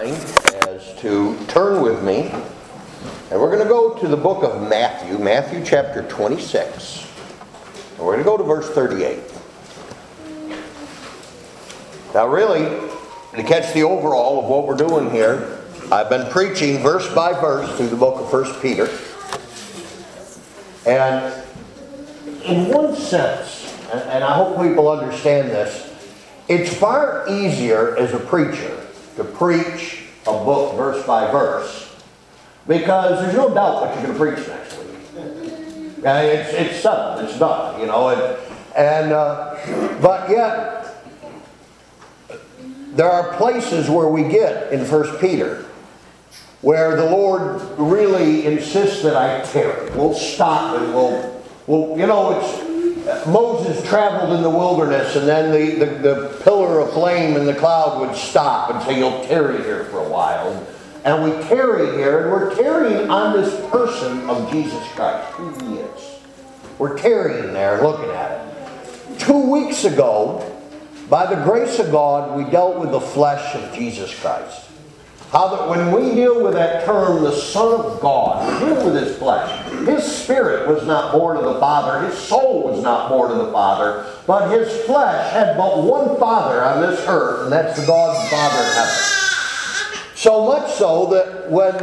mind as to turn with me, and we're going to go to the book of Matthew chapter 26. And we're going to go to verse 38. Now really, to catch the overall of what we're doing here, I've been preaching verse by verse through the book of 1 Peter. And in one sense, and I hope people understand this, it's far easier as a preacher to preach a book verse by verse, because there's no doubt what you're going to preach next week. It's settled, it's done, you know. But yet, there are places where we get in 1 Peter where the Lord really insists that I tarry. We'll stop and we'll you know, it's Moses traveled in the wilderness, and then the pillar of flame in the cloud would stop and say, you'll tarry here for a while. And we tarry here, and we're tarrying on this person of Jesus Christ, who He is. We're tarrying there and looking at it. 2 weeks ago, by the grace of God, we dealt with the flesh of Jesus Christ. How that when we deal with that term, the Son of God, we deal with His flesh. His spirit was not born of the Father. His soul was not born of the Father. But His flesh had but one Father on this earth, and that's the God and Father in heaven. So much so that when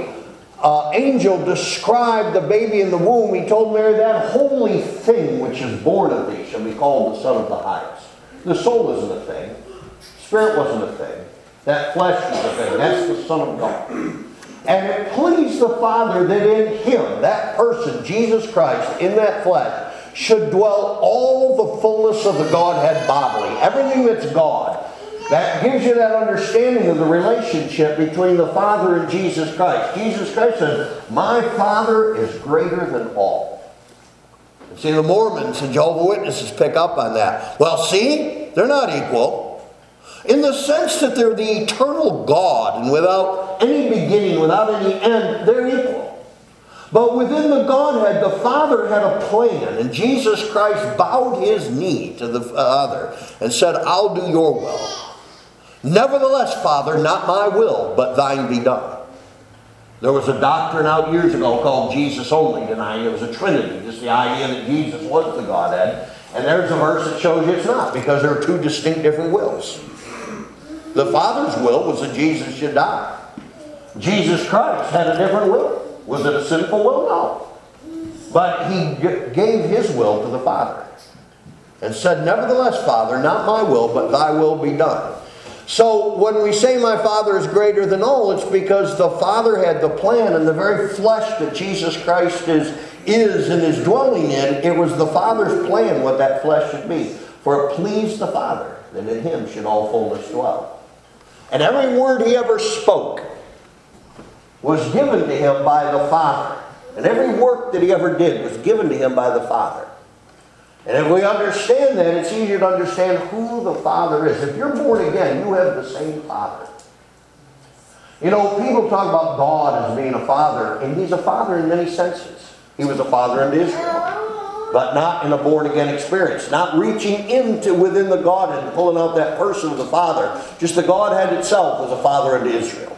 the angel described the baby in the womb, he told Mary, that holy thing which is born of thee shall be called the Son of the Highest. The soul isn't a thing. Spirit wasn't a thing. That flesh is a thing. That's the Son of God. And it pleased the Father that in Him, that person, Jesus Christ, in that flesh, should dwell all the fullness of the Godhead bodily. Everything that's God. That gives you that understanding of the relationship between the Father and Jesus Christ. Jesus Christ says, my Father is greater than all. See, the Mormons and Jehovah's Witnesses pick up on that. Well, see, they're not equal. In the sense that they're the eternal God, and without any beginning, without any end, they're equal. But within the Godhead, the Father had a plan, and Jesus Christ bowed His knee to the Father and said, I'll do your will. Nevertheless, Father, not my will, but thine be done. There was a doctrine out years ago called Jesus only, denying it was a Trinity, just the idea that Jesus was the Godhead. And there's a verse that shows you it's not, because there are two distinct different wills. The Father's will was that Jesus should die. Jesus Christ had a different will. Was it a sinful will? No. But He gave His will to the Father and said, nevertheless, Father, not my will, but thy will be done. So when we say my Father is greater than all, it's because the Father had the plan, and the very flesh that Jesus Christ is and is dwelling in, it was the Father's plan what that flesh should be. For it pleased the Father that in Him should all fullness dwell. And every word He ever spoke was given to Him by the Father. And every work that He ever did was given to Him by the Father. And if we understand that, it's easier to understand who the Father is. If you're born again, you have the same Father. You know, people talk about God as being a father, and He's a father in many senses. He was a father unto Israel, but not in a born-again experience. Not reaching into within the Godhead and pulling out that person of the Father. Just the Godhead itself was a father unto Israel.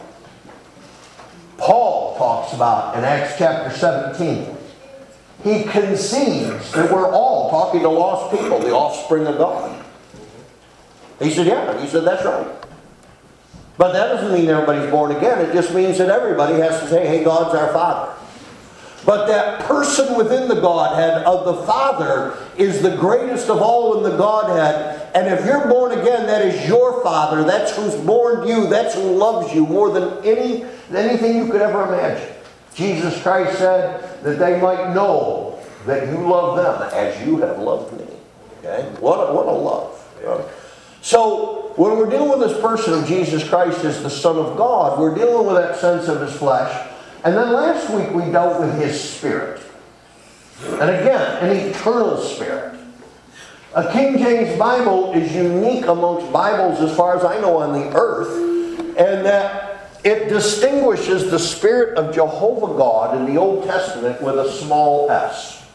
Paul talks about in Acts chapter 17, he concedes that we're all talking to lost people, the offspring of God. He said, yeah. He said, that's right. But that doesn't mean everybody's born again. It just means that everybody has to say, hey, God's our Father. But that person within the Godhead of the Father is the greatest of all in the Godhead. And if you're born again, that is your Father. That's who's born you. That's who loves you more than anything you could ever imagine. Jesus Christ said that they might know that you love them as you have loved me. Okay? What a love. Yeah. So when we're dealing with this person of Jesus Christ as the Son of God, we're dealing with that sense of His flesh. And then last week we dealt with His Spirit. And again, an eternal Spirit. A King James Bible is unique amongst Bibles as far as I know on the earth. And that it distinguishes the Spirit of Jehovah God in the Old Testament with a small s.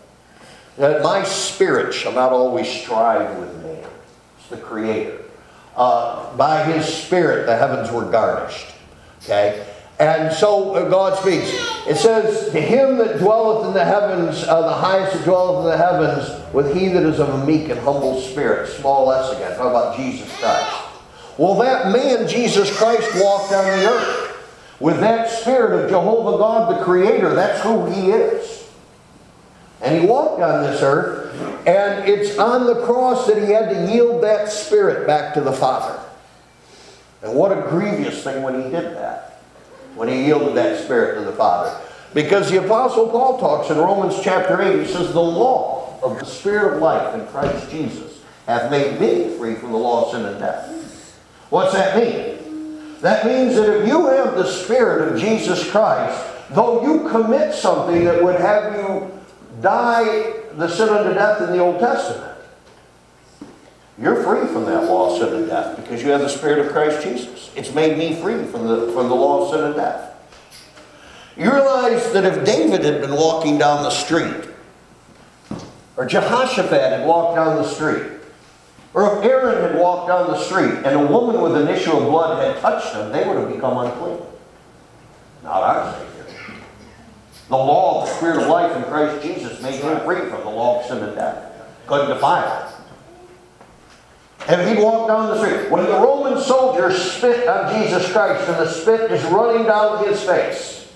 That my spirit shall not always strive with man. It's the Creator. by His Spirit, the heavens were garnished. Okay? And so God speaks. It says, to Him that dwelleth in the heavens, the highest that dwelleth in the heavens, with he that is of a meek and humble spirit. Small s again. Talk about Jesus Christ. Well, that man, Jesus Christ, walked on the earth with that Spirit of Jehovah God, the Creator. That's who He is. And He walked on this earth, and it's on the cross that He had to yield that Spirit back to the Father. And what a grievous thing when He did that, when He yielded that Spirit to the Father. Because the Apostle Paul talks in Romans chapter 8, he says, the law of the Spirit of life in Christ Jesus hath made me free from the law of sin and death. What's that mean? That means that if you have the Spirit of Jesus Christ, though you commit something that would have you die the sin unto death in the Old Testament, you're free from that law of sin and death because you have the Spirit of Christ Jesus. It's made me free from the law of sin and death. You realize that if David had been walking down the street, or Jehoshaphat had walked down the street, or if Aaron had walked down the street and a woman with an issue of blood had touched them, they would have become unclean. Not our Savior. The law of the Spirit of life in Christ Jesus made him free from the law of sin and death. Couldn't defile it. And he'd walk down the street. When the Roman soldiers spit on Jesus Christ and the spit is running down His face,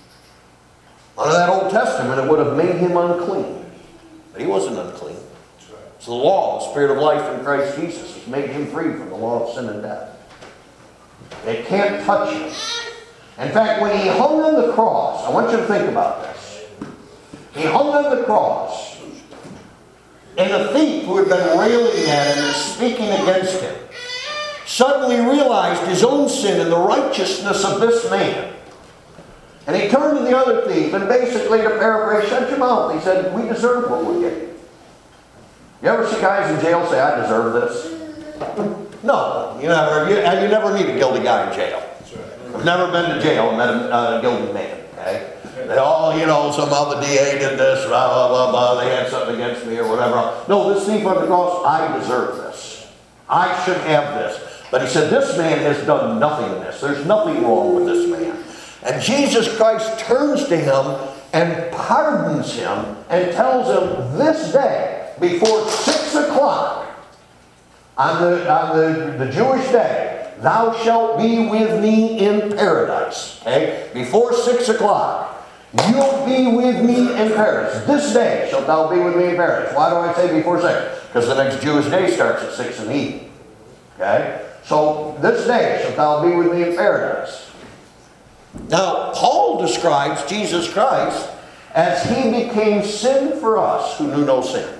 under that Old Testament it would have made him unclean. But he wasn't unclean. It's the law, the Spirit of life in Christ Jesus has made him free from the law of sin and death. They can't touch him. In fact, when He hung on the cross, I want you to think about this. He hung on the cross, and the thief who had been railing at him and speaking against him suddenly realized his own sin and the righteousness of this man. And he turned to the other thief and basically, to paraphrase, shut your mouth. He said, we deserve what we're getting. You ever see guys in jail say, I deserve this? No, you never meet a guilty guy in jail. I've never been to jail and met a guilty man. Okay? They all, somehow the DA did this, blah, blah, blah, blah, they had something against me or whatever. No, this thief on the cross, I deserve this. I should have this. But he said, this man has done nothing in this. There's nothing wrong with this man. And Jesus Christ turns to him and pardons him and tells him this day, before 6 o'clock on the Jewish day, thou shalt be with me in paradise. Okay? Before 6 o'clock, you'll be with me in paradise. This day shalt thou be with me in paradise. Why do I say before 6? Because the next Jewish day starts at 6 in the evening. Okay? So this day shalt thou be with me in paradise. Now, Paul describes Jesus Christ as He became sin for us who knew no sin.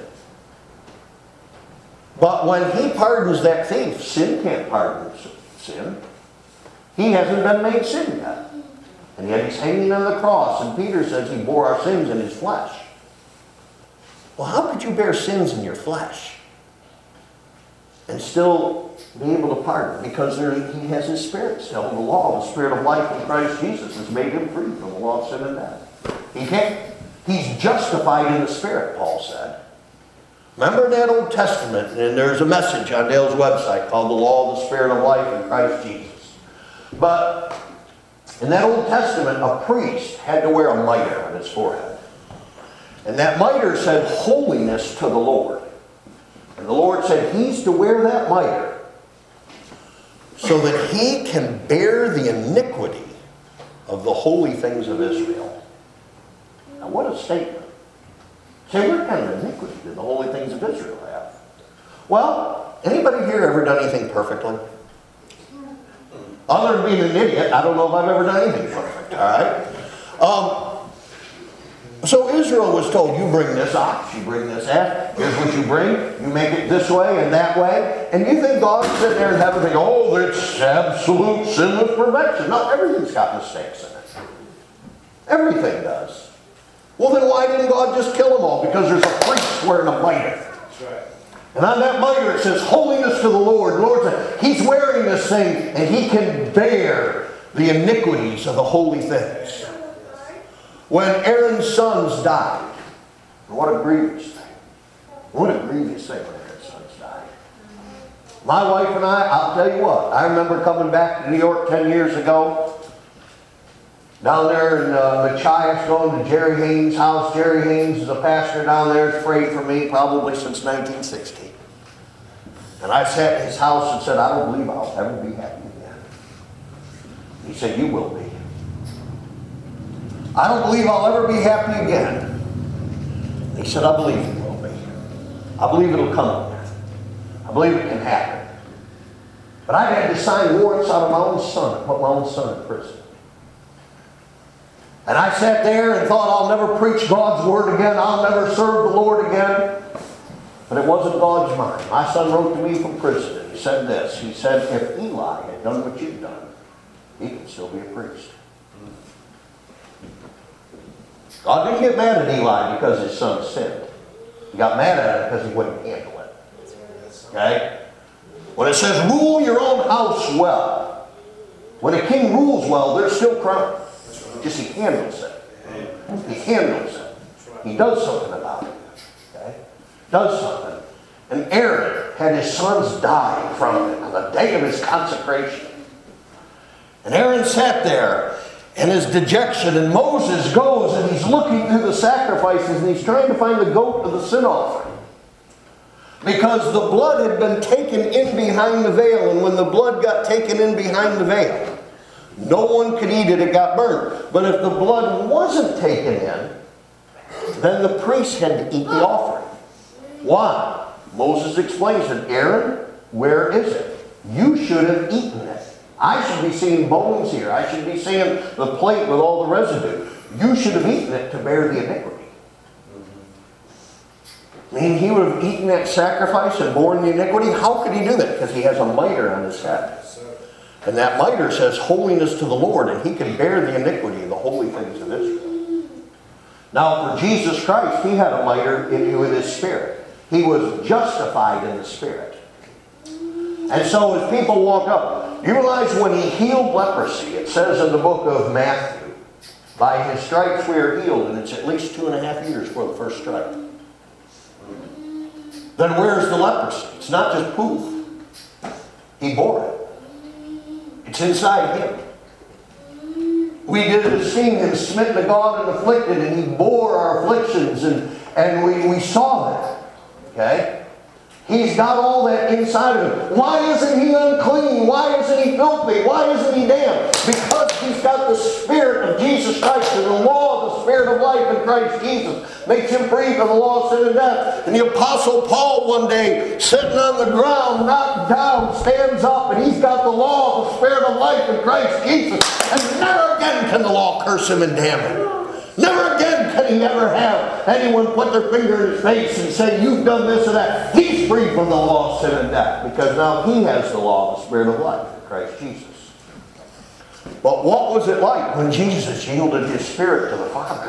But when He pardons that thief, sin can't pardon sin. He hasn't been made sin yet. And yet He's hanging on the cross. And Peter says He bore our sins in His flesh. Well, how could you bear sins in your flesh and still be able to pardon? Because He has His Spirit still. The law, the Spirit of life in Christ Jesus has made Him free from the law of sin and death. He can't. He's justified in the Spirit, Paul said. Remember in that Old Testament, and there's a message on Dale's website called The Law of the Spirit of Life in Christ Jesus. But in that Old Testament, a priest had to wear a mitre on his forehead. And that mitre said, holiness to the Lord. And the Lord said he's to wear that mitre so that he can bear the iniquity of the holy things of Israel. Now what a statement. Say, what kind of iniquity did the holy things of Israel have? Well, anybody here ever done anything perfectly? Other than being an idiot, I don't know if I've ever done anything perfect, all right? So Israel was told, you bring this ox, you bring this ass, here's what you bring, you make it this way and that way. And you think God's sitting there in heaven thinking, oh, it's absolute sinless perfection. No, everything's got mistakes in it. Everything does. Well, then why didn't God just kill them all? Because there's a priest wearing a mitre. That's right. And on that mitre it says, holiness to the Lord. The Lord said, He's wearing this thing and He can bear the iniquities of the holy things. When Aaron's sons died, what a grievous thing. What a grievous thing when Aaron's sons died. My wife and I'll tell you what, I remember coming back to New York 10 years ago, down there in Machias, going to Jerry Haynes' house. Jerry Haynes is a pastor down there, has prayed for me probably since 1960. And I sat in his house and said, I don't believe I'll ever be happy again. He said, you will be. I don't believe I'll ever be happy again. He said, I believe you will be. I believe it'll come. I believe it can happen. But I had to sign warrants out of my own son and put my own son in prison. And I sat there and thought, I'll never preach God's word again. I'll never serve the Lord again. But it wasn't God's mind. My son wrote to me from prison and he said this. He said, if Eli had done what you've done, he can still be a priest. God didn't get mad at Eli because his son sinned. He got mad at him because he wouldn't handle it. Okay? When it says rule your own house well, when a king rules well, there's still crime. Just he handles it. He handles it. He does something about it. Okay? Does something. And Aaron had his sons die from it on the day of his consecration. And Aaron sat there in his dejection, and Moses goes and he's looking through the sacrifices and he's trying to find the goat of the sin offering. Because the blood had been taken in behind the veil, and when the blood got taken in behind the veil, no one could eat it, it got burned. But if the blood wasn't taken in, then the priest had to eat the offering. Why? Moses explains it. Aaron, where is it? You should have eaten it. I should be seeing bones here. I should be seeing the plate with all the residue. You should have eaten it to bear the iniquity. I mean, he would have eaten that sacrifice and borne the iniquity. How could he do that? Because he has a mitre on his head. And that mitre says holiness to the Lord, and he can bear the iniquity of the holy things of Israel. Now, for Jesus Christ, he had a mitre with his spirit. He was justified in the spirit. And so as people walk up, you realize when he healed leprosy, it says in the book of Matthew, by his stripes we are healed, and it's at least 2.5 years for the first stripe. Then where's the leprosy? It's not just poof. He bore it. It's inside him. We did have seen him smitten of God and afflicted, and he bore our afflictions, and we saw that. Okay? He's got all that inside of him. Why isn't he unclean? Why isn't he filthy? Why isn't he damned? Because he's got the Spirit of Jesus Christ, and the law of the Spirit of life in Christ Jesus makes him free from the law of sin and death. And the Apostle Paul one day, sitting on the ground, knocked down, stands up, and he's got the law of the Spirit of life in Christ Jesus. And never again can the law curse him and damn him. Never again can he ever have anyone put their finger in his face and say, you've done this or that. He's free from the law of sin and death, because now he has the law of the Spirit of life in Christ Jesus. But what was it like when Jesus yielded his spirit to the Father?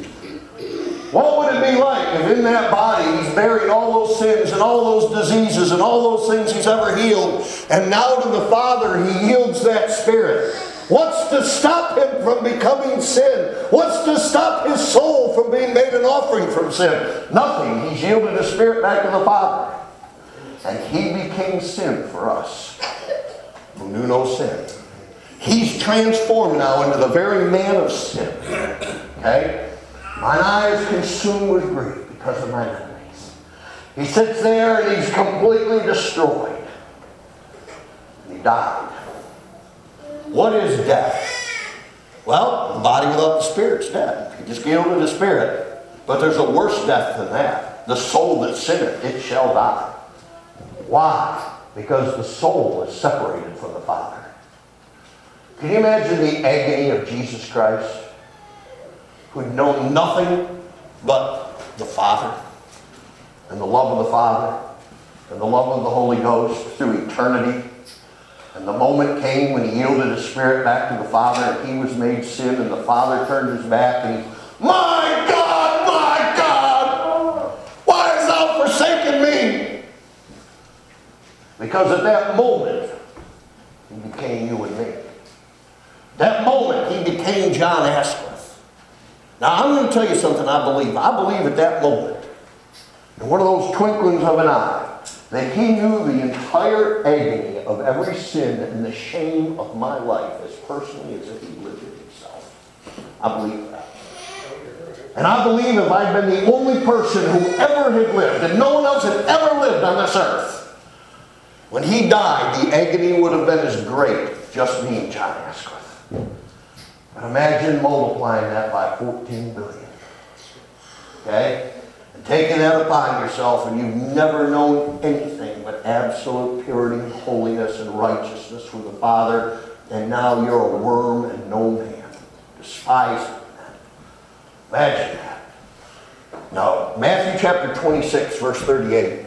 What would it be like if in that body he's buried all those sins and all those diseases and all those things he's ever healed, and now to the Father he yields that spirit? What's to stop him from becoming sin? What's to stop his soul from being made an offering from sin? Nothing. He's yielded his spirit back to the Father. And he became sin for us who knew no sin. He's transformed now into the very man of sin. Okay? Mine eye is consumed with grief because of mine enemies. He sits there and he's completely destroyed. And he died. What is death? Well, the body without the spirit's dead. You just yielded the spirit. But there's a worse death than that. The soul that sinneth, it shall die. Why? Because the soul is separated from the Father. Can you imagine the agony of Jesus Christ, who had known nothing but the Father, and the love of the Father, and the love of the Holy Ghost through eternity? And the moment came when he yielded his spirit back to the Father, and he was made sin, and the Father turned his back, and he, my God, why hast thou forsaken me? Because at that moment, he became you and me. That moment, he became John Asquith. Now, I'm going to tell you something I believe. I believe at that moment, in one of those twinklings of an eye, that he knew the entire agony of every sin and the shame of my life as personally as if he lived it himself. I believe that. And I believe if I'd been the only person who ever had lived, and no one else had ever lived on this earth, when he died, the agony would have been as great, just me and John Asquith. But imagine multiplying that by 14 billion. Okay? And taking that upon yourself, and you've never known anything but absolute purity and holiness and righteousness with the Father, and now you're a worm and no man. Despised. Imagine that. Now, Matthew chapter 26, verse 38.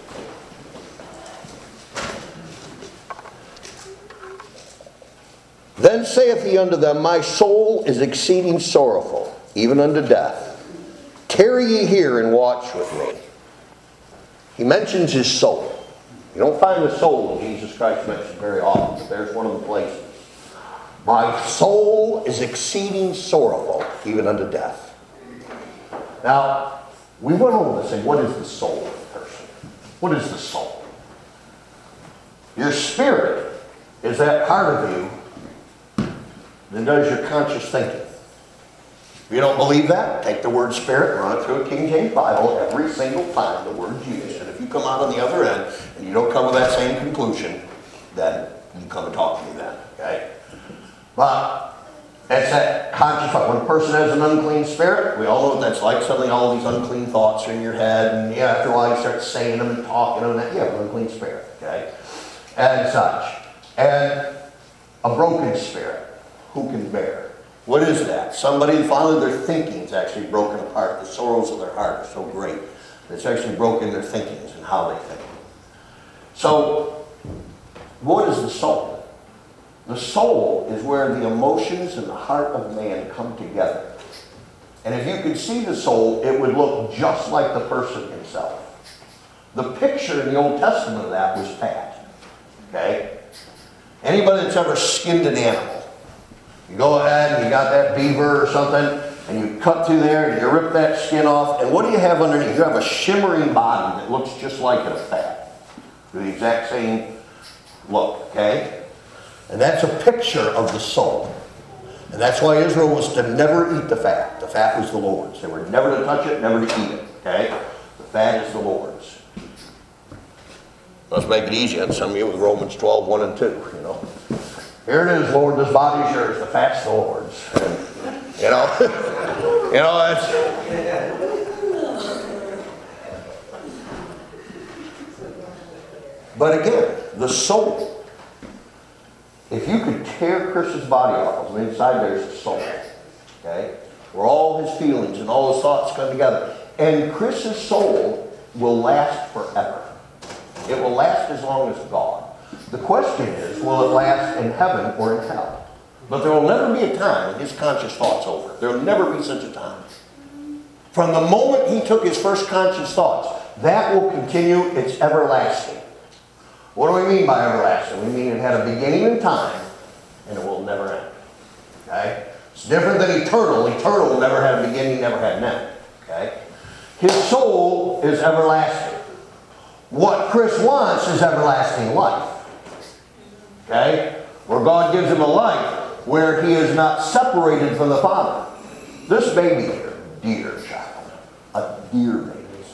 Then saith he unto them, My soul is exceeding sorrowful, even unto death. Tarry ye here and watch with me. He mentions his soul. You don't find the soul of Jesus Christ mentioned very often, but there's one of the places. My soul is exceeding sorrowful, even unto death. Now, we went over this and what is the soul of a person? What is the soul? Your spirit is that part of you that does your conscious thinking. If you don't believe that, take the word spirit, run it through a King James Bible every single time the word's used. And if you come out on the other end and you don't come to that same conclusion, then you come and talk to me then. Okay? But that's that conscious thought. When a person has an unclean spirit, we all know what that's like. Suddenly all these unclean thoughts are in your head, and after a while you start saying them and talking them, and you have an unclean spirit. Okay? And such. And a broken spirit. Who can bear? What is that? Somebody, finally their thinking is actually broken apart. The sorrows of their heart are so great. It's actually broken their thinkings and how they think. So, what is the soul? The soul is where the emotions and the heart of man come together. And if you could see the soul, it would look just like the person himself. The picture in the Old Testament of that was Pat. Okay? Anybody that's ever skinned an animal, you go ahead and you got that beaver or something, and you cut through there and you rip that skin off, and what do you have underneath? You have a shimmering body that looks just like a fat. The exact same look, okay? And that's a picture of the soul. And that's why Israel was to never eat the fat. The fat was the Lord's. They were never to touch it, never to eat it, okay? The fat is the Lord's. Let's make it easy on some of you with Romans 12, 1 and 2, you know. Here it is, Lord, this body's yours, the fat's the Lord's. And, you know, that's... But again, the soul. If you could tear Chris's body off, on the inside there's a soul. Okay? Where all his feelings and all his thoughts come together. And Chris's soul will last forever. It will last as long as God. The question is, will it last in heaven or in hell? But there will never be a time when his conscious thought's over. There will never be such a time. From the moment he took his first conscious thoughts, that will continue, it's everlasting. What do we mean by everlasting? We mean it had a beginning in time, and it will never end. Okay? It's different than eternal. Eternal never had a beginning, never had an end. Okay? His soul is everlasting. What Chris wants is everlasting life. Okay? Where God gives him a life where he is not separated from the Father. This baby here, dear child, a dear baby.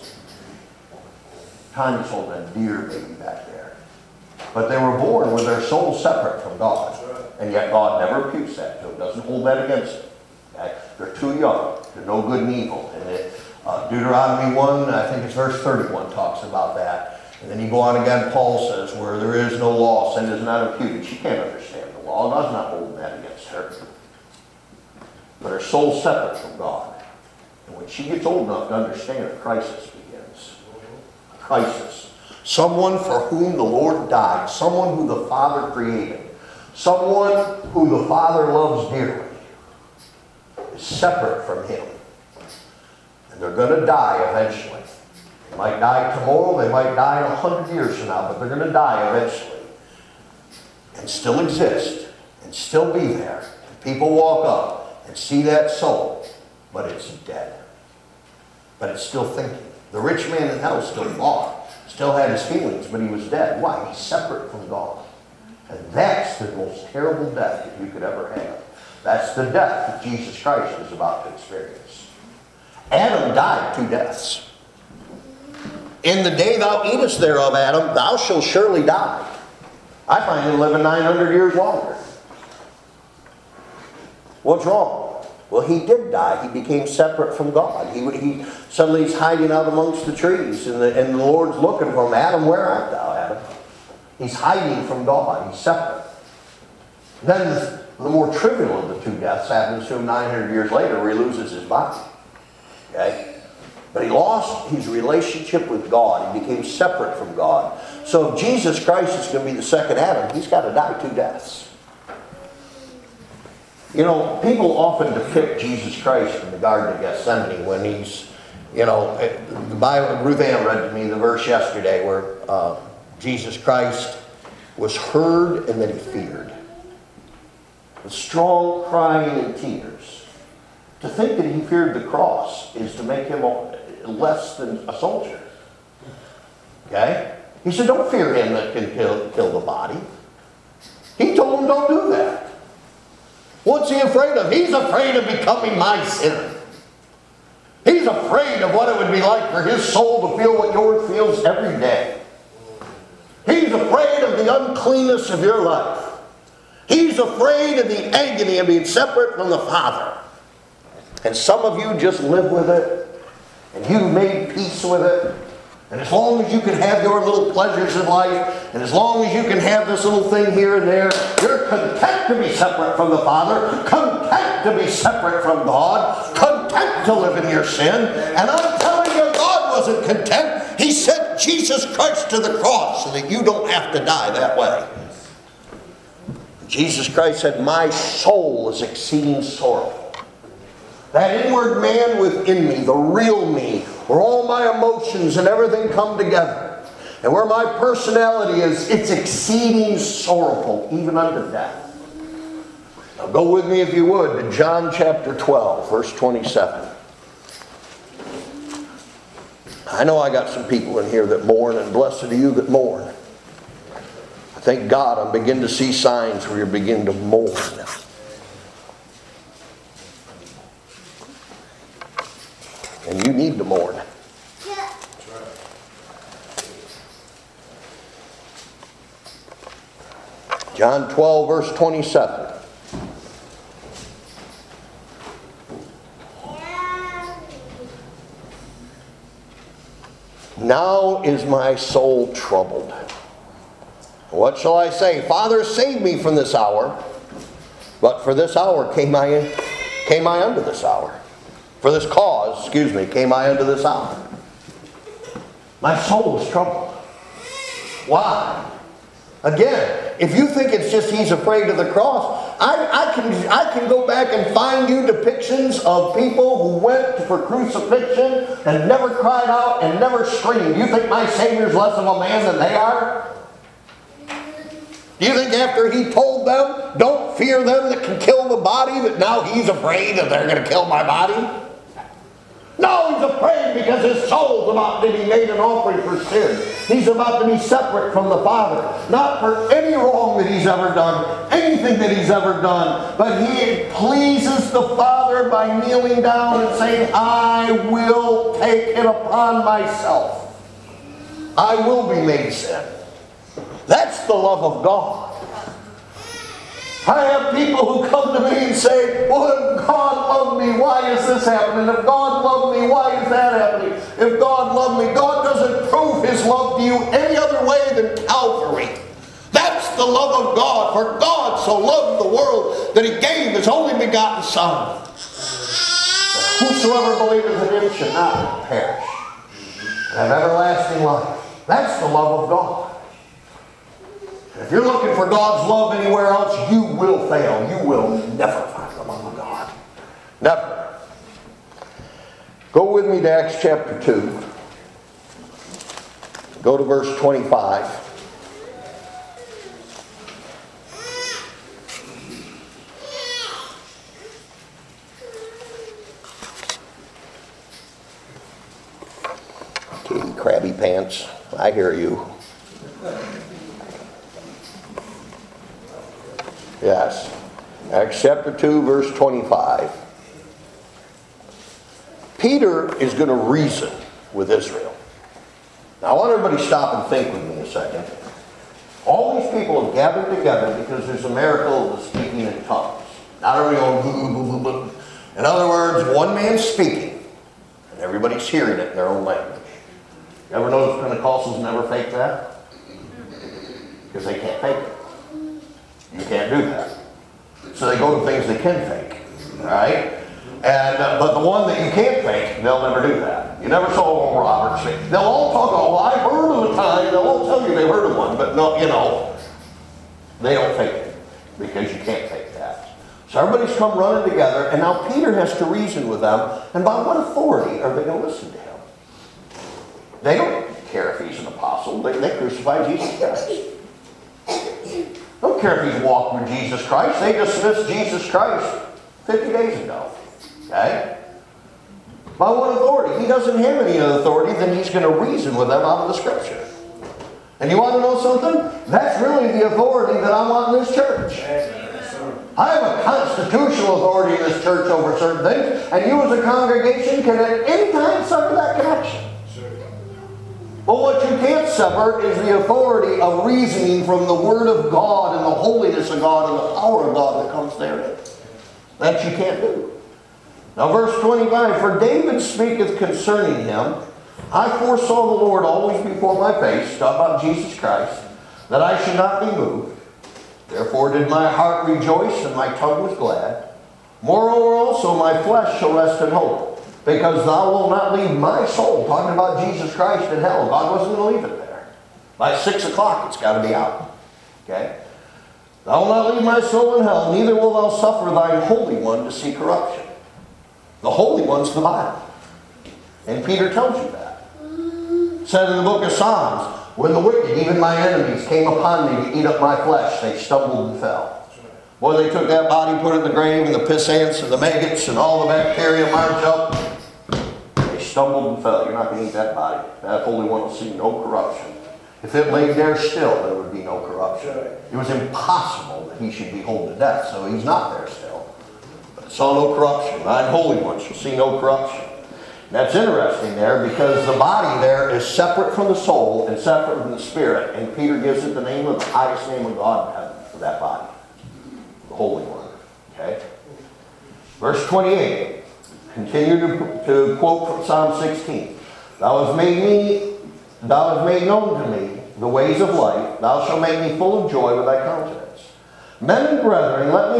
Tiny's holding a dear baby back there. But they were born with their soul separate from God. And yet God never imputes that to them, doesn't hold that against them. Okay? They're too young to know good and evil. And Deuteronomy 1, I think it's verse 31, talks about that. And then you go on again, Paul says, where there is no law, sin is not imputed. She can't understand the law. God's not holding that against her. But her soul's separate from God. And when she gets old enough to understand, a crisis begins. A crisis. Someone for whom the Lord died. Someone who the Father created. Someone who the Father loves dearly is separate from him. And they're going to die eventually. They might die tomorrow, they might die in 100 years from now, but they're going to die eventually. And still exist, and still be there. And people walk up and see that soul, but it's dead. But it's still thinking. The rich man in hell still thought, Still had his feelings, but he was dead. Why? He's separate from God. And that's the most terrible death that you could ever have. That's the death that Jesus Christ is about to experience. Adam died 2 deaths. In the day thou eatest thereof, Adam, thou shalt surely die. I find you living 900 years longer. What's wrong? Well, he did die. He became separate from God. He suddenly he's hiding out amongst the trees, and the Lord's looking for him. Adam, where art thou, Adam? He's hiding from God. He's separate. Then the more trivial of the 2 deaths happens to him 900 years later, where he loses his body. Okay? But he lost his relationship with God. He became separate from God. So if Jesus Christ is going to be the second Adam, he's got to die 2 deaths. You know, people often depict Jesus Christ in the Garden of Gethsemane when he's, you know, the Bible, Ruth Ann read to me the verse yesterday where Jesus Christ was heard and then he feared. With strong crying and tears. To think that he feared the cross is to make him less than a soldier. Okay? He said, don't fear him that can kill the body. He told him, don't do that. What's he afraid of? He's afraid of becoming my sinner. He's afraid of what it would be like for his soul to feel what yours feels every day. He's afraid of the uncleanness of your life. He's afraid of the agony of being separate from the Father. And some of you just live with it, and you've made peace with it. And as long as you can have your little pleasures in life, and as long as you can have this little thing here and there, you're content to be separate from the Father, content to be separate from God, content to live in your sin. And I'm telling you, God wasn't content. He sent Jesus Christ to the cross so that you don't have to die that way. Jesus Christ said, my soul is exceeding sorrowful. That inward man within me, the real me, where all my emotions and everything come together, and where my personality is, it's exceeding sorrowful, even unto death. Now go with me, if you would, to John chapter 12, verse 27. I know I got some people in here that mourn, and blessed are you that mourn. Thank God I'm beginning to see signs where you're beginning to mourn. And you need to mourn. John 12, verse 27. Now is my soul troubled. What shall I say? Father, save me from this hour. But for this hour came I unto this hour. For this cause, came I unto this hour. My soul is troubled. Why? Again, if you think it's just he's afraid of the cross, I can go back and find you depictions of people who went for crucifixion and never cried out and never screamed. You think my Savior's less of a man than they are? Do you think after he told them, don't fear them that can kill the body, that now he's afraid that they're going to kill my body? No, he's afraid because his soul's about to be made an offering for sin. He's about to be separate from the Father. Not for any wrong that he's ever done, anything that he's ever done, but he pleases the Father by kneeling down and saying, I will take it upon myself. I will be made sin. That's the love of God. I have people who come to me and say, well, if God loved me, why is this happening? If God loved me, why is that happening? If God loved me, God doesn't prove his love to you any other way than Calvary. That's the love of God. For God so loved the world that he gave his only begotten Son. Whosoever believeth in him shall not perish, but have everlasting life. That's the love of God. If you're looking for God's love anywhere else, you will fail. You will never find the love of God. Never. Go with me to Acts chapter 2. Go to verse 25. crabby pants. I hear you. Yes. Acts chapter 2, verse 25. Peter is going to reason with Israel. Now I want everybody to stop and think with me a second. All these people have gathered together because there's a miracle of the speaking in tongues. Not everybody going boo, boo, boo, boo. In other words, one man's speaking, and everybody's hearing it in their own language. You ever notice Pentecostals never fake that? Because they can't fake it. You can't do that. So they go to things they can fake. Alright? And but the one that you can't fake, they'll never do that. You never saw old Robert say. They'll all talk, oh, I've heard of a time. They'll all tell you they've heard of one, but no, they don't fake it because you can't fake that. So everybody's come running together, and now Peter has to reason with them. And by what authority are they going to listen to him? They don't care if he's an apostle. They crucified Jesus Christ. They don't care if he's walked with Jesus Christ. They dismissed Jesus Christ 50 days ago. Okay? By what authority? He doesn't have any other authority than he's going to reason with them out of the Scripture. And you want to know something? That's really the authority that I want in this church. I have a constitutional authority in this church over certain things, and you as a congregation can at any time sever that connection. But what you can't sever is the authority of reasoning from the Word of God and the holiness of God and the power of God that comes therein. That you can't do. Now verse 25, for David speaketh concerning him, I foresaw the Lord always before my face, talking about Jesus Christ, that I should not be moved. Therefore did my heart rejoice, and my tongue was glad. Moreover also my flesh shall rest in hope, because thou wilt not leave my soul, talking about Jesus Christ in hell. God wasn't going to leave it there. By 6 o'clock it's got to be out. Okay? Thou wilt not leave my soul in hell, neither wilt thou suffer thine Holy One to see corruption. The Holy One's the Bible. And Peter tells you that. It said in the book of Psalms, when the wicked, even my enemies, came upon me to eat up my flesh, they stumbled and fell. Boy, they took that body, put it in the grave, and the piss ants and the maggots and all the bacteria marched up. They stumbled and fell. You're not going to eat that body. That Holy One will see no corruption. If it laid there still, there would be no corruption. It was impossible that he should be whole to death, so he's not there still. Saw no corruption. Thine Holy One shall see no corruption. And that's interesting there because the body there is separate from the soul and separate from the spirit. And Peter gives it the name of the highest name of God in heaven for that body. The Holy One. Okay? Verse 28. Continue to quote from Psalm 16. Thou hast made known to me the ways of life. Thou shalt make me full of joy with thy countenance. Men and brethren, let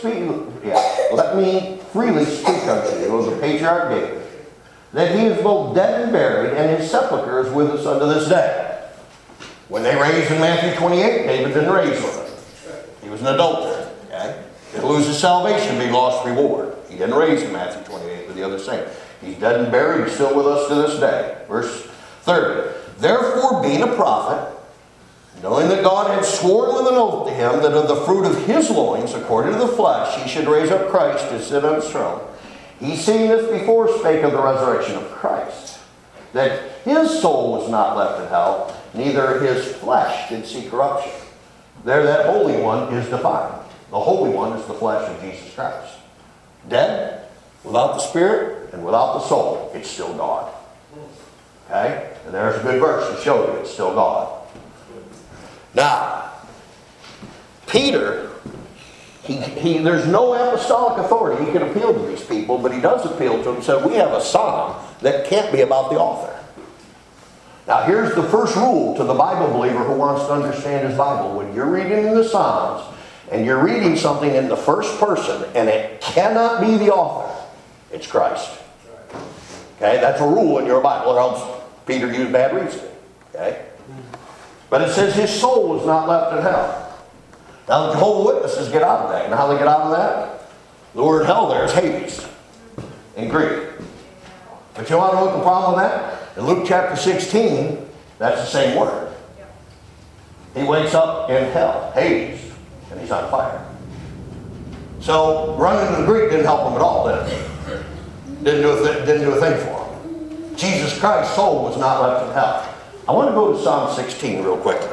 me freely speak unto you of the patriarch David, that he is both dead and buried, and his sepulchre is with us unto this day. When they raised in Matthew 28, David didn't raise with him. He was an adulterer. Okay? He'd lose his salvation, but he lost reward. He didn't raise in Matthew 28 with the other saints. He's dead and buried, he's still with us to this day. Verse 30. Therefore, being a prophet, knowing that God had sworn with an oath to him that of the fruit of his loins, according to the flesh, he should raise up Christ to sit on his throne. He, seeing this before, spake of the resurrection of Christ, that his soul was not left in hell, neither his flesh did see corruption. There, that Holy One is defined. The Holy One is the flesh of Jesus Christ. Dead, without the Spirit, and without the soul, it's still God. Okay? And there's a good verse to show you it's still God. Now, Peter, there's no apostolic authority. He can appeal to these people, but he does appeal to them and said, we have a psalm that can't be about the author. Now, here's the first rule to the Bible believer who wants to understand his Bible. When you're reading in the Psalms, and you're reading something in the first person, and it cannot be the author, it's Christ. Okay, that's a rule in your Bible, or else Peter used bad reasoning. Okay? But it says his soul was not left in hell. Now the Jehovah's Witnesses get out of that. You know how they get out of that? The word hell there is Hades in Greek. But you want to know what the problem with that? In Luke chapter 16, that's the same word. He wakes up in hell, Hades, and he's on fire. So running to the Greek didn't help him at all, did it? Didn't do a thing for him. Jesus Christ's soul was not left in hell. I want to go to Psalm 16 real quickly.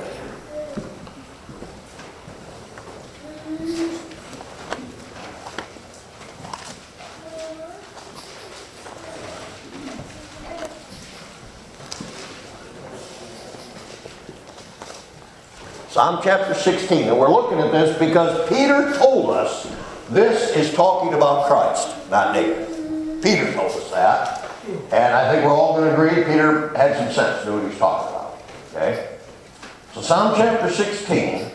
Psalm chapter 16, and we're looking at this because Peter told us this is talking about Christ, not David. Peter told us that, and I think we're all going to agree Peter had some sense, knew what he's talking about. Okay? So Psalm chapter 16,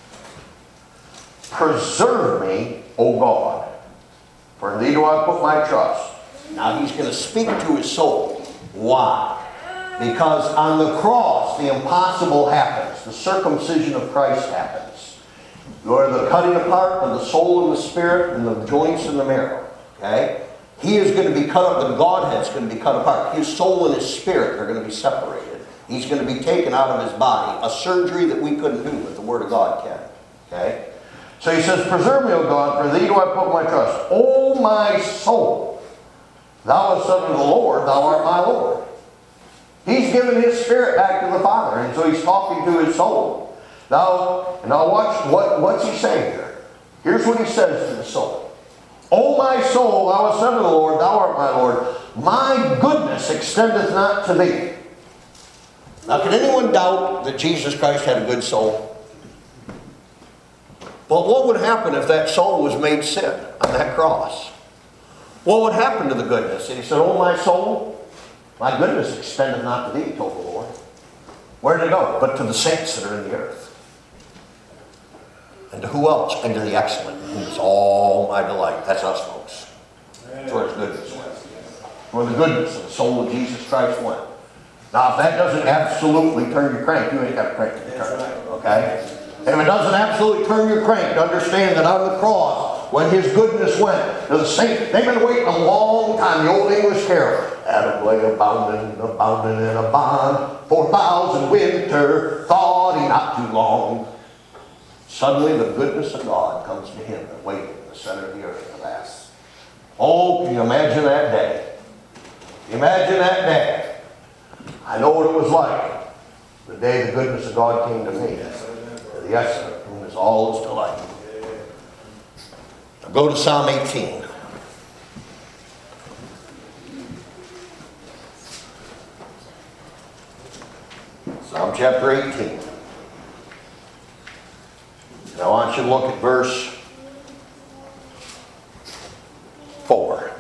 preserve me, O God, for in thee do I put my trust. Now he's going to speak to his soul. Why? Because on the cross, the impossible happens. The circumcision of Christ happens. Or the cutting apart of the soul and the spirit and the joints and the marrow. Okay? He is going to be cut up. The Godhead's going to be cut apart. His soul and his spirit are going to be separated. He's going to be taken out of his body. A surgery that we couldn't do, but the Word of God can. Okay? So he says, preserve me, O God, for thee do I put my trust. O my soul, thou hast said unto the Lord, thou art my Lord. He's given his spirit back to the Father, and so he's talking to his soul. Now watch what's he saying here. Here's what he says to the soul. O my soul, thou hast said to the Lord, thou art my Lord. My goodness extendeth not to thee. Now can anyone doubt that Jesus Christ had a good soul? Well, what would happen if that soul was made sin on that cross? What would happen to the goodness? And he said, O my soul, my goodness extended not to thee, told the Lord. Where did it go? But to the saints that are in the earth. And to who else? And to the excellent, in whom is all my delight. That's us, folks. That's where his goodness went. Where the goodness of the soul of Jesus Christ went. Now, if that doesn't absolutely turn your crank, you ain't got a crank to turn. Okay? If it doesn't absolutely turn your crank to understand that on the cross, when his goodness went to the saints, they've been waiting a long time. The old English carol. Adam lay abounding in a bond, 4,000 winter, thought he not too long. Suddenly the goodness of God comes to him and waiting in the center of the earth at last. Oh, can you imagine that day? Imagine that day. I know what it was like the day the goodness of God came to me. The excellent, whom is all his delight. Now go to Psalm 18. Psalm chapter 18. And I want you to look at verse 4.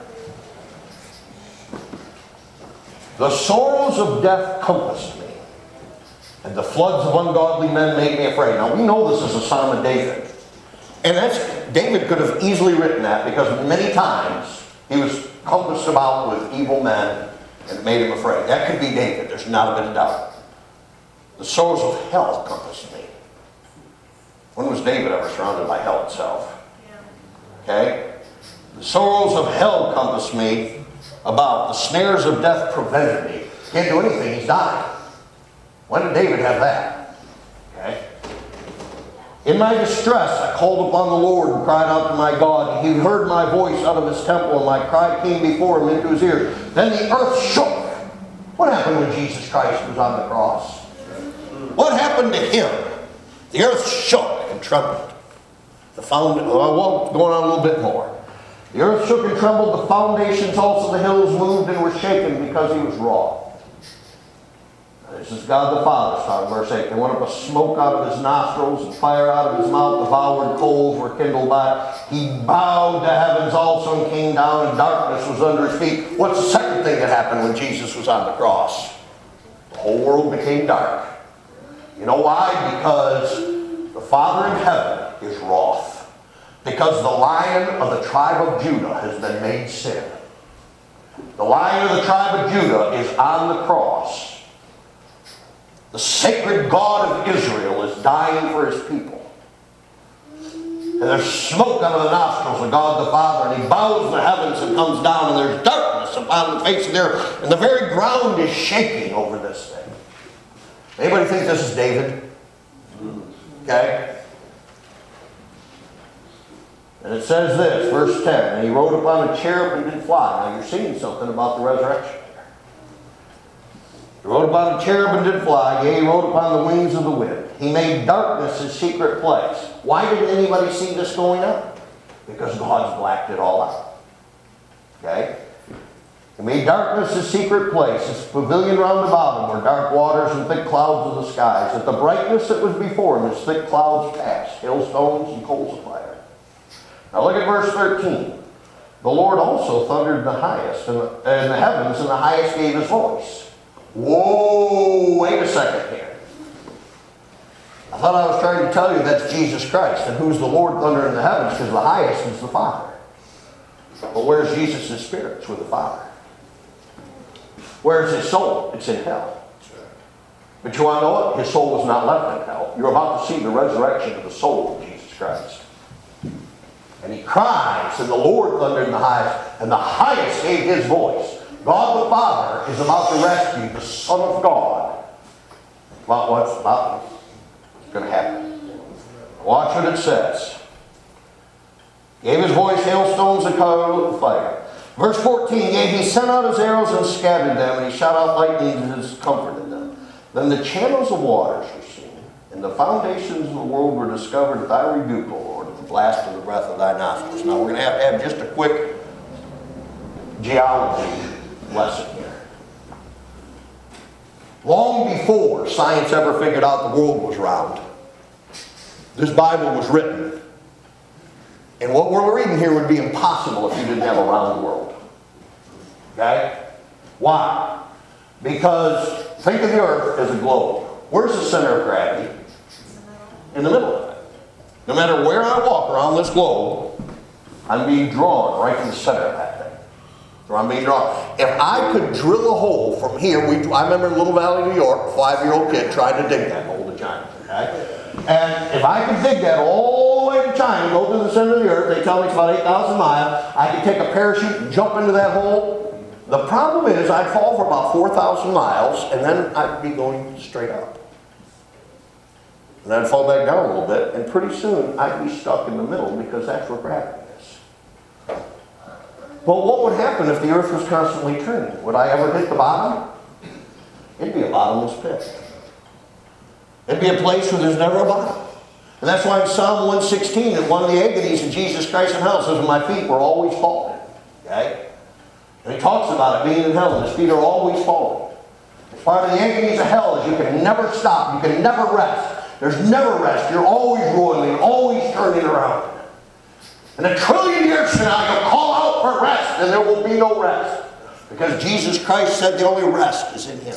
The sorrows of death compassed me, and the floods of ungodly men made me afraid. Now we know this is a Psalm of David. And David could have easily written that because many times he was compassed about with evil men and it made him afraid. That could be David. There's not a bit of doubt. The sorrows of hell compassed me. When was David ever surrounded by hell itself? Okay? The sorrows of hell compassed me about. The snares of death prevented me. Can't do anything. He's dying. When did David have that? Okay? In my distress, I called upon the Lord and cried out to my God. He heard my voice out of his temple, and my cry came before him into his ears. Then the earth shook. What happened when Jesus Christ was on the cross? What happened to him? The earth shook and trembled. Going on a little bit more. The earth shook and trembled. The foundations also, the hills moved and were shaken because he was wroth. This is God the Father, starting verse 8. There went up a smoke out of his nostrils and fire out of his mouth. Devoured coals were kindled by it. He bowed to heavens also and came down, and darkness was under his feet. What's the second thing that happened when Jesus was on the cross? The whole world became dark. You know why? Because the Father in heaven is wroth. Because the Lion of the tribe of Judah has been made sin. The Lion of the tribe of Judah is on the cross. The sacred God of Israel is dying for his people. And there's smoke out of the nostrils of God the Father, and he bows the heavens and comes down, and there's darkness upon the face of the earth, and the very ground is shaking over this thing. Anybody think this is David? Okay? And it says this, verse 10, and he rode upon a cherub and did fly. Now you're seeing something about the resurrection here. He rode upon a cherub and did fly. Yea, he rode upon the wings of the wind. He made darkness his secret place. Why didn't anybody see this going up? Because God's blacked it all out. Okay? He made darkness his secret place. His pavilion round about him were dark waters and thick clouds of the skies. At the brightness that was before him, his thick clouds passed, hailstones and coals of fire. Now look at verse 13. The Lord also thundered in the highest, and the heavens, and the highest gave his voice. Whoa, wait a second here. I thought I was trying to tell you that's Jesus Christ. And who's the Lord thunder in the heavens? Because the highest is the Father. But where's Jesus' spirit? It's with the Father. Where's his soul? It's in hell. But you want to know what? His soul was not left in hell. You're about to see the resurrection of the soul of Jesus Christ. And he cries, and the Lord thundered in the highest, and the highest gave his voice. God the Father is about to rescue the Son of God. About what's going to happen. Watch what it says. Gave his voice, hailstones and color of fire. Verse 14, yea, he sent out his arrows and scattered them, and he shot out lightnings and comforted them. Then the channels of waters were seen, and the foundations of the world were discovered at thy rebuke, O Lord, at the blast of the breath of thy nostrils. Now we're going to have just a quick geology lesson here. Long before science ever figured out the world was round, this Bible was written. And what we're reading here would be impossible if you didn't have a round world. Okay? Why? Because think of the earth as a globe. Where's the center of gravity? In the middle of it. No matter where I walk around this globe, I'm being drawn right to the center of that thing. So I'm being drawn. If I could drill a hole from here, I remember in Little Valley, New York, a 5-year-old kid tried to dig that hole to China. Okay? And if I could dig that all the way to China, go to the center of the earth, they tell me it's about 8,000 miles, I could take a parachute and jump into that hole. The problem is I'd fall for about 4,000 miles, and then I'd be going straight up. And I'd fall back down a little bit, and pretty soon I'd be stuck in the middle because that's where gravity is. But what would happen if the earth was constantly turning? Would I ever hit the bottom? It'd be a bottomless pit. It'd be a place where there's never a bottom. And that's why in Psalm 116, in one of the agonies of Jesus Christ in hell, says, my feet were always falling. Okay? And he talks about it being in hell, and his feet are always falling. It's part of the agonies of hell is you can never stop. You can never rest. There's never rest. You're always roiling, always turning around. And 1,000,000,000 years from now, you'll call out for rest, and there will be no rest. Because Jesus Christ said the only rest is in him.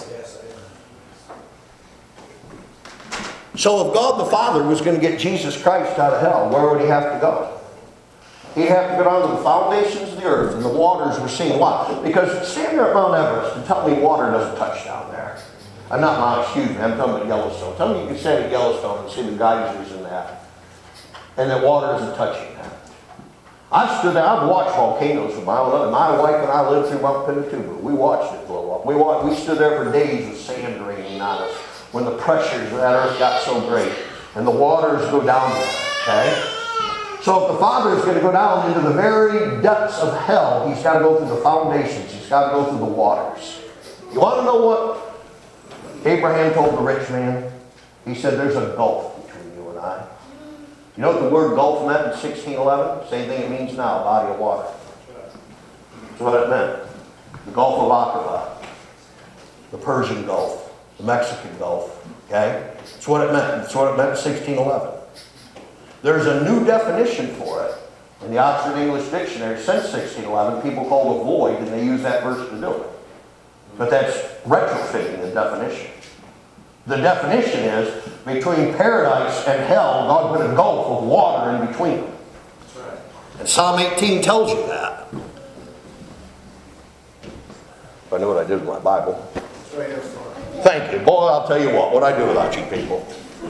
So if God the Father was going to get Jesus Christ out of hell, where would he have to go? He'd have to go down to the foundations of the earth, and the waters were seen. Why? Because stand there at Mount Everest and tell me water doesn't touch down there. I'm not Mount, excuse me, I'm talking about Yellowstone. Tell me you can stand at Yellowstone and see the geysers in that, and that water isn't touching that. I've stood there, I've watched volcanoes from mile up. My wife and I lived through Mount Pinatubo. We watched it blow up. We stood there for days with sand raining on us when the pressures of that earth got so great. And the waters go down there, okay? So if the Father is going to go down into the very depths of hell, he's got to go through the foundations. He's got to go through the waters. You want to know what Abraham told the rich man? He said, there's a gulf between you and I. You know what the word gulf meant in 1611? Same thing it means now, body of water. That's what it meant. The Gulf of Aqaba, the Persian Gulf, the Mexican Gulf. Okay? That's what it meant. That's what it meant in 1611. There's a new definition for it in the Oxford English Dictionary since 1611. People call it void, and they use that verse to do it. But that's retrofitting the definition. The definition is, between paradise and hell, God put a gulf of water in between them. That's right. And Psalm 18 tells you that. If I knew what I did with my Bible. Thank you. Boy, I'll tell you what I do without you people.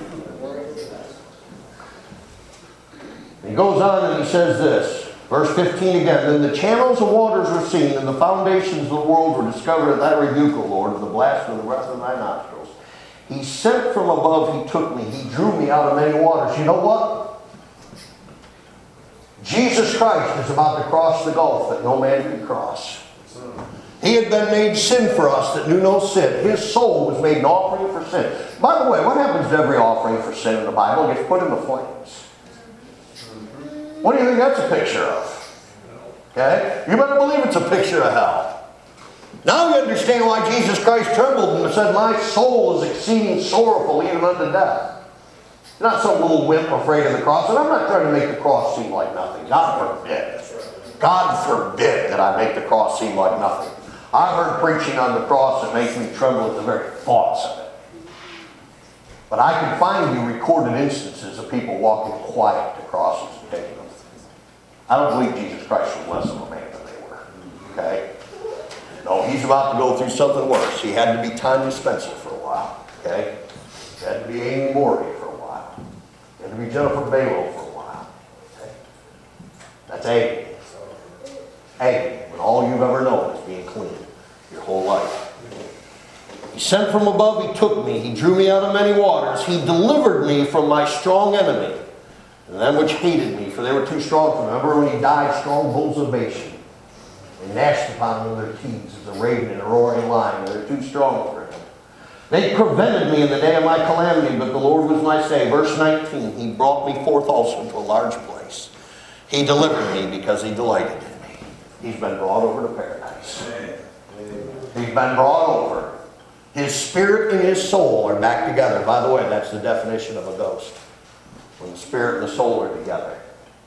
He goes on and he says this, verse 15 again, then the channels of waters were seen, and the foundations of the world were discovered at thy rebuke, O Lord, of the blast of the breath of thy nostrils. He sent from above, he took me, he drew me out of many waters. You know what? Jesus Christ is about to cross the gulf that no man can cross. He had been made sin for us that knew no sin. His soul was made an offering for sin. By the way, what happens to every offering for sin in the Bible? It gets put in the flames. What do you think that's a picture of? Okay? You better believe it's a picture of hell. Now you understand why Jesus Christ trembled and said, my soul is exceeding sorrowful even unto death. Not some little wimp afraid of the cross. And I'm not trying to make the cross seem like nothing. God forbid. God forbid that I make the cross seem like nothing. I've heard preaching on the cross that makes me tremble at the very thoughts of it. But I can find you recorded instances of people walking quiet to crosses and taking them. I don't believe Jesus Christ was less of a man than they were. Okay? No, he's about to go through something worse. He had to be Tanya Spencer for a while. Okay? He had to be Amy Morey for a while. He had to be Jennifer Balo for a while. Okay? That's Amy. Amy, when all you've ever known is being clean your whole life. He sent from above, he took me, he drew me out of many waters, he delivered me from my strong enemy, and them which hated me, for they were too strong for me. Remember when he died, strong bulls of Bashan. They gnashed upon him with their teeth as a raven and a roaring lion. They're too strong for him. They prevented me in the day of my calamity, but the Lord was my stay. Verse 19, he brought me forth also to a large place. He delivered me because he delighted in me. He's been brought over to paradise. He's been brought over. His spirit and his soul are back together. By the way, that's the definition of a ghost. When the spirit and the soul are together.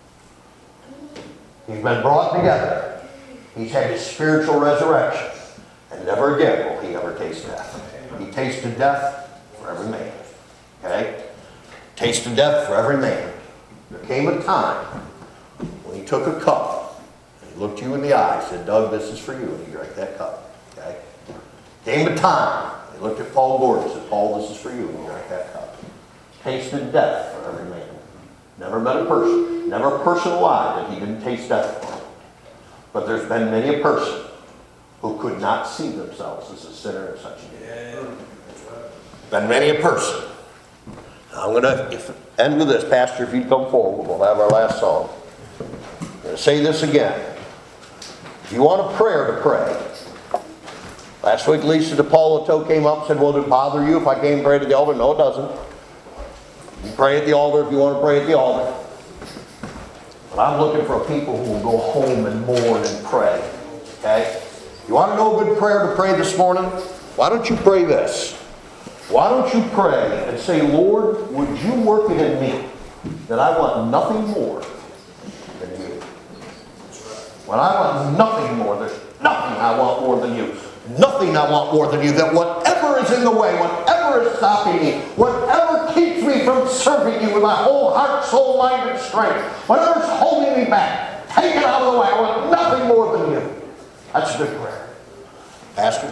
He's been brought together. He's had his spiritual resurrection. And never again will he ever taste death. He tasted death for every man. Okay? Tasted death for every man. There came a time when he took a cup and he looked you in the eye and said, Doug, this is for you. And he drank that cup. Okay? Came a time. He looked at Paul Gordon and said, Paul, this is for you. And he drank that cup. Tasted death for every man. Never met a person. Never a person alive that he didn't taste death for. But there's been many a person who could not see themselves as a sinner in such a day. Been many a person. Now I'm going to end with this. Pastor, if you'd come forward, we'll have our last song. I'm going to say this again. If you want a prayer to pray. Last week Lisa DePaulato came up and said, well, did it bother you if I came and prayed at the altar? No, it doesn't. You pray at the altar if you want to pray at the altar. But I'm looking for people who will go home and mourn and pray. Okay? You want to know a good prayer to pray this morning? Why don't you pray this? Why don't you pray and say, Lord, would you work it in me that I want nothing more than you? When I want nothing more, there's nothing I want more than you. Nothing I want more than you. That whatever is in the way, whatever is stopping me, whatever keeps me from serving you with my whole heart, soul, mind, and strength, whatever's holding me back, take it out of the way. I want nothing more than you. That's a good prayer. Pastor?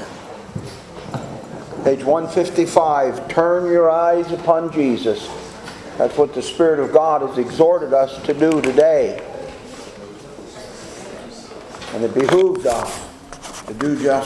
Page 155, turn your eyes upon Jesus. That's what the Spirit of God has exhorted us to do today. And it behooves us to do just